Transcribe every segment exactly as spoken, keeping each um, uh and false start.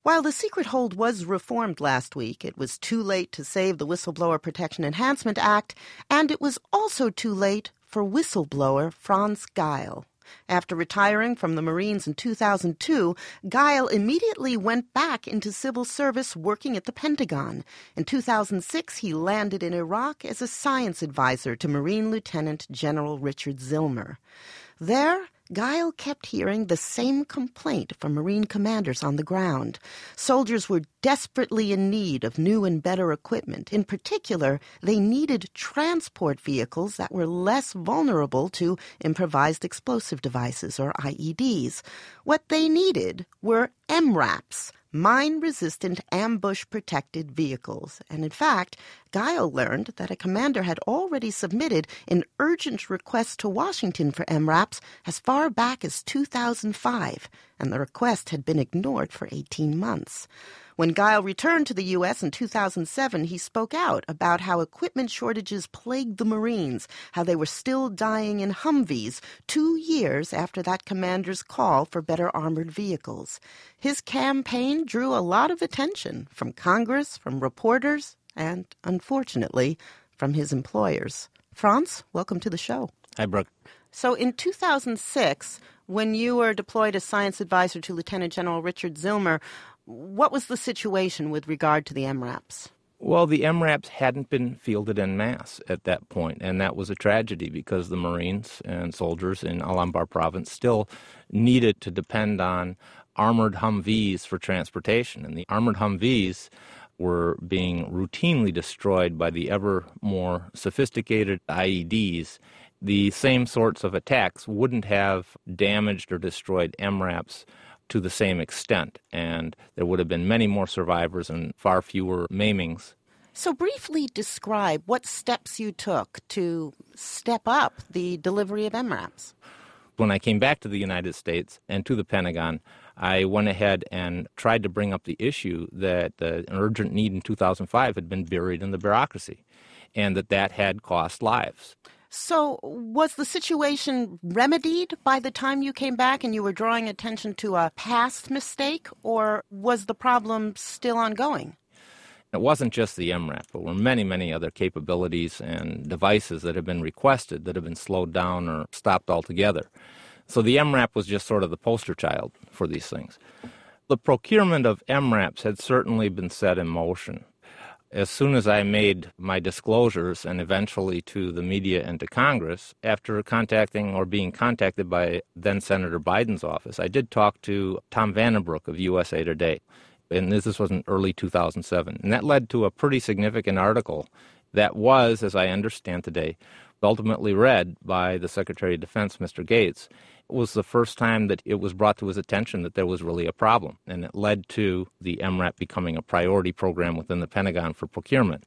While the secret hold was reformed last week, it was too late to save the Whistleblower Protection Enhancement Act, and it was also too late for whistleblower Franz Geil. After retiring from the Marines in two thousand two, Geil immediately went back into civil service working at the Pentagon. In two thousand six, he landed in Iraq as a science advisor to Marine Lieutenant General Richard Zillmer. There, Geil kept hearing the same complaint from Marine commanders on the ground. Soldiers were desperately in need of new and better equipment. In particular, they needed transport vehicles that were less vulnerable to improvised explosive devices, or I E Ds. What they needed were M RAPs, mine-resistant ambush-protected vehicles. And in fact, Geil learned that a commander had already submitted an urgent request to Washington for M RAPs as far back as two thousand five, and the request had been ignored for eighteen months. When Geil returned to the U S in two thousand seven, he spoke out about how equipment shortages plagued the Marines, how they were still dying in Humvees two years after that commander's call for better armored vehicles. His campaign drew a lot of attention from Congress, from reporters, and, unfortunately, from his employers. Franz, welcome to the show. Hi, Brooke. So in two thousand six, when you were deployed as science advisor to Lieutenant General Richard Zillmer, what was the situation with regard to the M RAPs? Well, the M RAPs hadn't been fielded en masse at that point, and that was a tragedy because the Marines and soldiers in Al-Anbar province still needed to depend on armored Humvees for transportation. And the armored Humvees were being routinely destroyed by the ever more sophisticated I E Ds. The same sorts of attacks wouldn't have damaged or destroyed M RAPs to the same extent, and there would have been many more survivors and far fewer maimings. So briefly describe what steps you took to step up the delivery of M RAPs. When I came back to the United States and to the Pentagon, I went ahead and tried to bring up the issue that uh, an urgent need in two thousand five had been buried in the bureaucracy, and that that had cost lives. So was the situation remedied by the time you came back and you were drawing attention to a past mistake, or was the problem still ongoing? It wasn't just the M RAP. There were many, many other capabilities and devices that had been requested that had been slowed down or stopped altogether. So the M RAP was just sort of the poster child for these things. The procurement of M RAPs had certainly been set in motion. As soon as I made my disclosures, and eventually to the media and to Congress, after contacting or being contacted by then-Senator Biden's office, I did talk to Tom Vandenbroek of U S A Today, and this, this was in early two thousand seven. And that led to a pretty significant article that was, as I understand today, ultimately read by the Secretary of Defense, Mister Gates. It was the first time that it was brought to his attention that there was really a problem, and it led to the M RAP becoming a priority program within the Pentagon for procurement.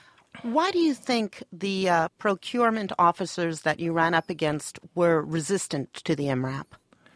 Why do you think the uh, procurement officers that you ran up against were resistant to the M RAP?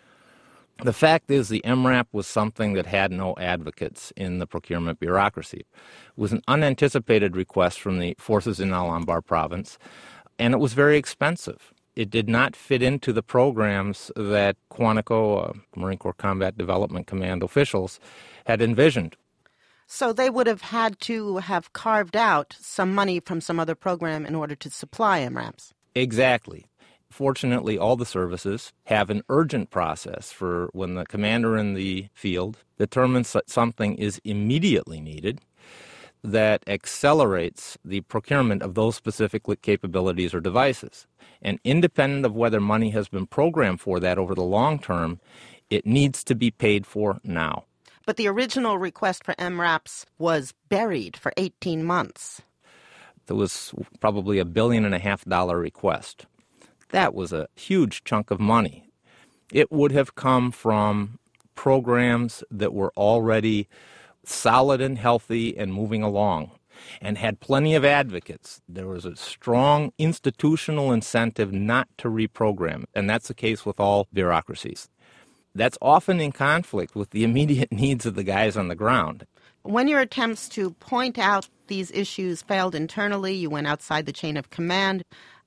The fact is the M RAP was something that had no advocates in the procurement bureaucracy. It was an unanticipated request from the forces in Al-Anbar province, and it was very expensive. It did not fit into the programs that Quantico, uh, Marine Corps Combat Development Command officials, had envisioned. So they would have had to have carved out some money from some other program in order to supply M RAPs. Exactly. Fortunately, all the services have an urgent process for when the commander in the field determines that something is immediately needed, that accelerates the procurement of those specific capabilities or devices. And independent of whether money has been programmed for that over the long term, it needs to be paid for now. But the original request for M RAPs was buried for eighteen months. There was probably a billion and a half dollar request. That was a huge chunk of money. It would have come from programs that were already solid and healthy and moving along, and had plenty of advocates. There was a strong institutional incentive not to reprogram, and that's the case with all bureaucracies. That's often in conflict with the immediate needs of the guys on the ground. When your attempts to point out these issues failed internally, you went outside the chain of command.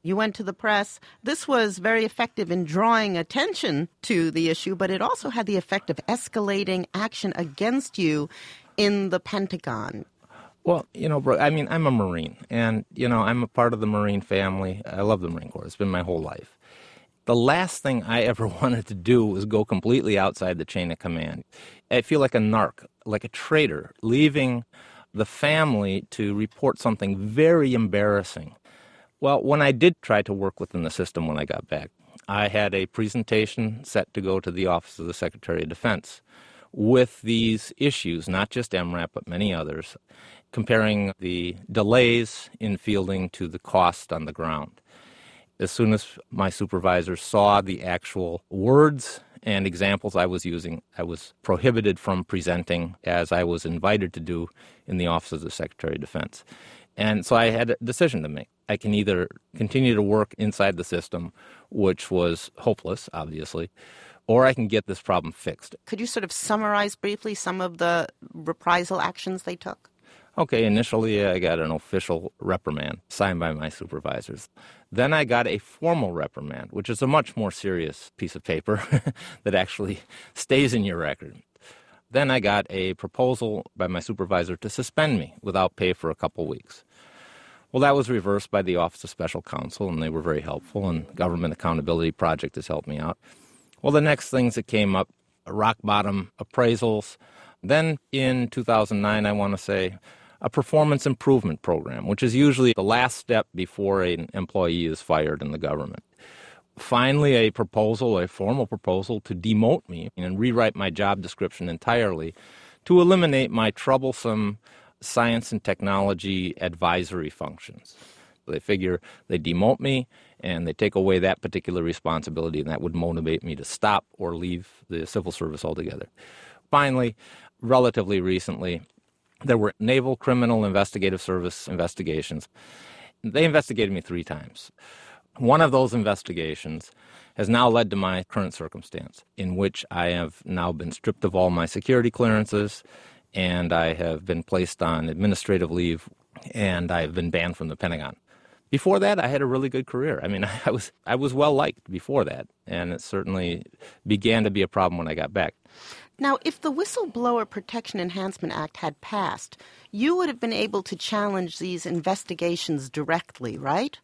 You went to the press. This was very effective in drawing attention to the issue, but it also had the effect of escalating action against you in the Pentagon. Well, you know, Brooke, I mean, I'm a Marine, and, you know, I'm a part of the Marine family. I love the Marine Corps. It's been my whole life. The last thing I ever wanted to do was go completely outside the chain of command. I feel like a narc, like a traitor, leaving the family to report something very embarrassing. Well, when I did try to work within the system when I got back, I had a presentation set to go to the Office of the Secretary of Defense with these issues, not just M RAP, but many others, comparing the delays in fielding to the cost on the ground. As soon as my supervisors saw the actual words and examples I was using, I was prohibited from presenting as I was invited to do in the Office of the Secretary of Defense. And so I had a decision to make. I can either continue to work inside the system, which was hopeless, obviously, or I can get this problem fixed. Could you sort of summarize briefly some of the reprisal actions they took? Okay, initially I got an official reprimand signed by my supervisors. Then I got a formal reprimand, which is a much more serious piece of paper that actually stays in your record. Then I got a proposal by my supervisor to suspend me without pay for a couple weeks. Well, that was reversed by the Office of Special Counsel, and they were very helpful, and Government Accountability Project has helped me out. Well, the next things that came up, rock-bottom appraisals. Then in two thousand nine, I want to say, a performance improvement program, which is usually the last step before an employee is fired in the government. Finally, a proposal, a formal proposal to demote me and rewrite my job description entirely to eliminate my troublesome science and technology advisory functions. They figure they demote me and they take away that particular responsibility, and that would motivate me to stop or leave the civil service altogether. Finally, relatively recently, there were Naval Criminal Investigative Service investigations. They investigated me three times. One of those investigations has now led to my current circumstance, in which I have now been stripped of all my security clearances, and I have been placed on administrative leave, and I have been banned from the Pentagon. Before that, I had a really good career. I mean, I was I was well-liked before that, and it certainly began to be a problem when I got back. Now, if the Whistleblower Protection Enhancement Act had passed, you would have been able to challenge these investigations directly, right?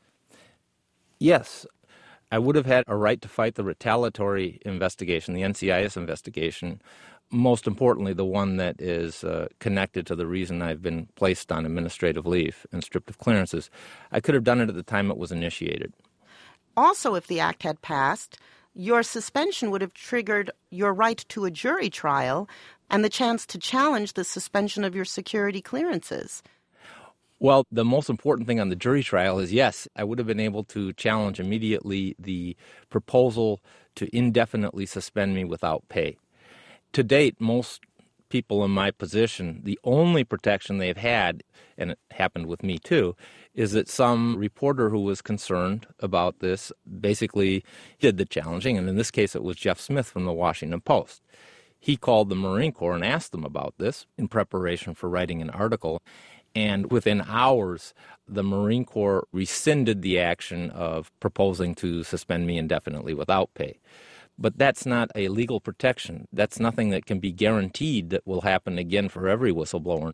Yes. I would have had a right to fight the retaliatory investigation, the N C I S investigation, most importantly, the one that is uh, connected to the reason I've been placed on administrative leave and stripped of clearances. I could have done it at the time it was initiated. Also, if the act had passed, your suspension would have triggered your right to a jury trial and the chance to challenge the suspension of your security clearances. Well, the most important thing on the jury trial is, yes, I would have been able to challenge immediately the proposal to indefinitely suspend me without pay. To date, most people in my position, the only protection they've had, and it happened with me too, is that some reporter who was concerned about this basically did the challenging, and in this case it was Jeff Smith from the Washington Post. He called the Marine Corps and asked them about this in preparation for writing an article, and within hours the Marine Corps rescinded the action of proposing to suspend me indefinitely without pay. But that's not a legal protection. That's nothing that can be guaranteed that will happen again for every whistleblower.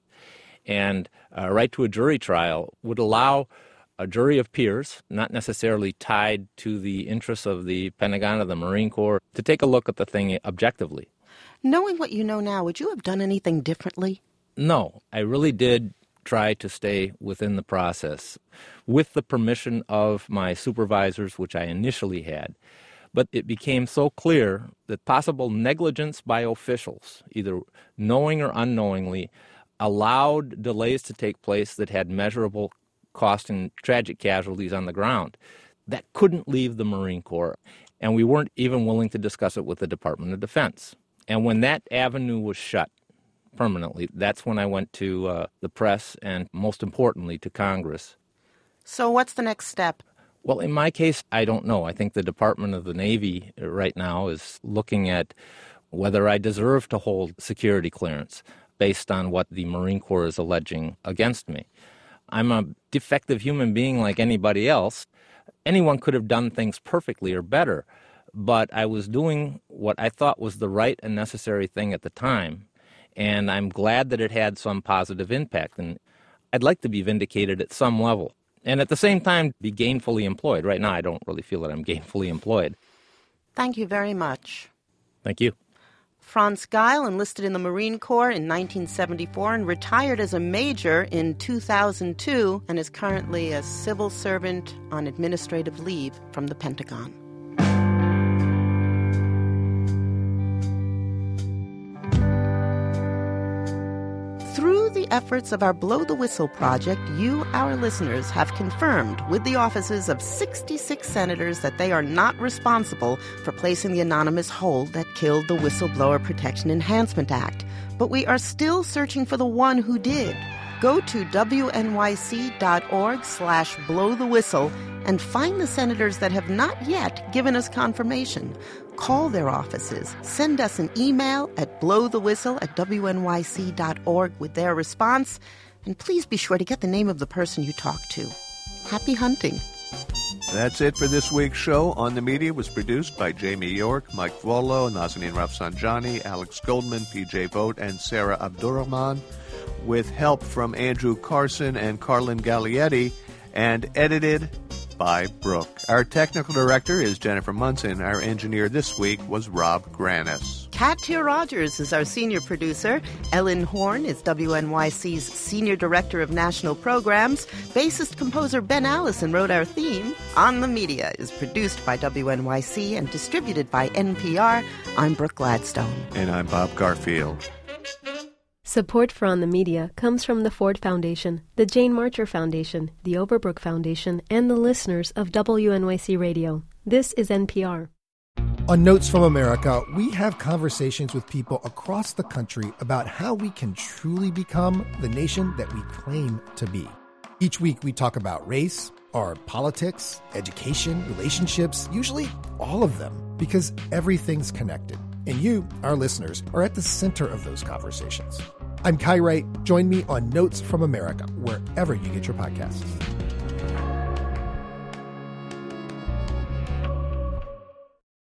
And a right to a jury trial would allow a jury of peers, not necessarily tied to the interests of the Pentagon or the Marine Corps, to take a look at the thing objectively. Knowing what you know now, would you have done anything differently? No, I really did try to stay within the process with the permission of my supervisors, which I initially had. But it became so clear that possible negligence by officials, either knowing or unknowingly, allowed delays to take place that had measurable cost and tragic casualties on the ground. That couldn't leave the Marine Corps, and we weren't even willing to discuss it with the Department of Defense. And when that avenue was shut permanently, that's when I went to uh, the press and, most importantly, to Congress. So what's the next step? Well, in my case, I don't know. I think the Department of the Navy right now is looking at whether I deserve to hold security clearance based on what the Marine Corps is alleging against me. I'm a defective human being like anybody else, anyone could have done things perfectly or better, but I was doing what I thought was the right and necessary thing at the time, and I'm glad that it had some positive impact, and I'd like to be vindicated at some level, and at the same time be gainfully employed. Right now I don't really feel that I'm gainfully employed. Thank you very much. Thank you. Franz Geil enlisted in the Marine Corps in nineteen seventy-four and retired as a major in two thousand two and is currently a civil servant on administrative leave from the Pentagon. Through the efforts of our Blow the Whistle project, you, our listeners, have confirmed with the offices of sixty-six senators that they are not responsible for placing the anonymous hold that killed the Whistleblower Protection Enhancement Act. But we are still searching for the one who did. Go to W N Y C dot org slash blow the whistle and find the senators that have not yet given us confirmation. Call their offices. Send us an email at blowthewhistle at W N Y C dot org with their response. And please be sure to get the name of the person you talk to. Happy hunting. That's it for this week's show. On the Media was produced by Jamie York, Mike Vuolo, Nazanin Rafsanjani, Alex Goldman, P J Vogt, and Sarah Abdurrahman, with help from Andrew Carson and Carlin Gallietti, and edited by Brooke. Our technical director is Jennifer Munson. Our engineer this week was Rob Granis. Kat Tier Rogers is our senior producer. Ellen Horn is W N Y C's senior director of national programs. Bassist composer Ben Allison wrote our theme. On the Media is produced by W N Y C and distributed by N P R. I'm Brooke Gladstone. And I'm Bob Garfield. Support for On the Media comes from the Ford Foundation, the Jane Marcher Foundation, the Overbrook Foundation, and the listeners of W N Y C Radio. This is N P R. On Notes from America, we have conversations with people across the country about how we can truly become the nation that we claim to be. Each week we talk about race, or politics, education, relationships, usually all of them, because everything's connected. And you, our listeners, are at the center of those conversations. I'm Kai Wright. Join me on Notes from America, wherever you get your podcasts.